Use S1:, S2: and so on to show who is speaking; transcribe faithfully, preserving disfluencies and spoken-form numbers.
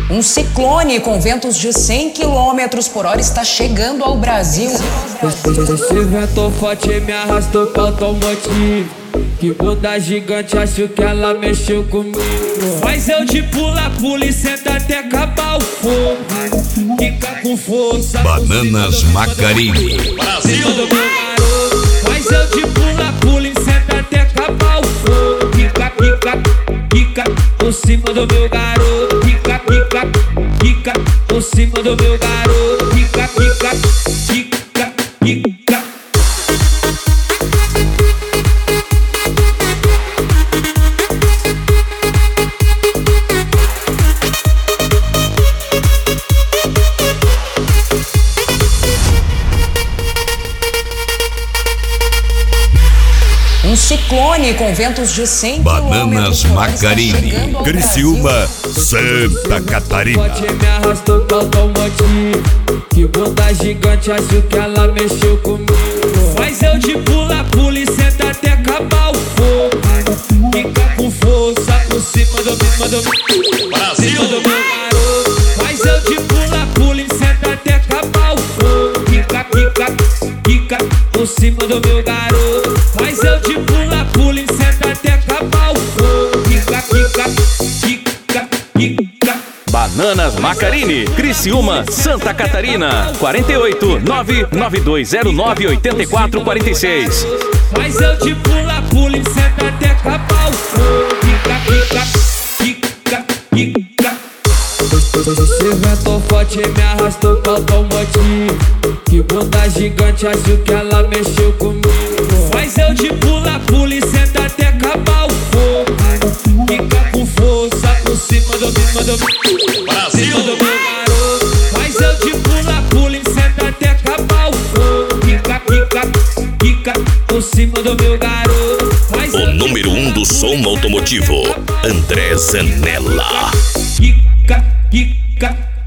S1: Um ciclone com ventos de cem quilômetros por hora está chegando ao Brasil.
S2: Esse vento forte me arrastou pro automotivo. Que bunda gigante, acho que ela mexeu comigo. Mas eu de pula, pula e senta até acabar o fogo. Fica com força.
S3: Bananas Macarini.
S2: Brasil do meu garoto. Mas eu de pula, pula e senta até acabar o fogo. Fica, fica, fica por cima do meu garoto. Fica, fica, fica por cima do meu garoto. Fica, fica, fica, fica.
S1: Um ciclone com ventos de cem
S3: Bananas
S1: quilômetros por hora está
S3: Macarini,
S1: chegando ao
S3: Criciúma, Santa Catarina.
S2: Forte me arrastou pro automotivo. Que bunda gigante, acho que ela mexeu comigo. Mas eu de pula, pula e senta até acabar o fogo. Fica com força por cima do cima do Brasil do meu garoto. Mas eu de pula, pula e senta até acabar o fogo. Fica, fica, fica por cima do meu garoto. Mas eu de pula, pula e senta até acabar o fogo. Fica, fica, fica, fica.
S4: Bananas Macarini, Criciúma, Santa Catarina. quarenta e oito, nove nove dois zero nove oito quatro quatro seis.
S2: Mas eu de pula, pula e senta até acabar o fogo. Fica, fica, fica, fica. Esse vento forte me arrastou pro automotivo. Que bunda gigante, acho que ela mexeu comigo. Mas eu de pula, pula e senta até acabar o fogo. Fica com força por cima do cima do Brasil do meu garoto. Mas eu de pula, pula e senta até acabar o fogo. Fica, fica, fica por cima do meu garoto. Mas
S3: O número um do som automotivo, André Zanella.
S2: Fica, fica,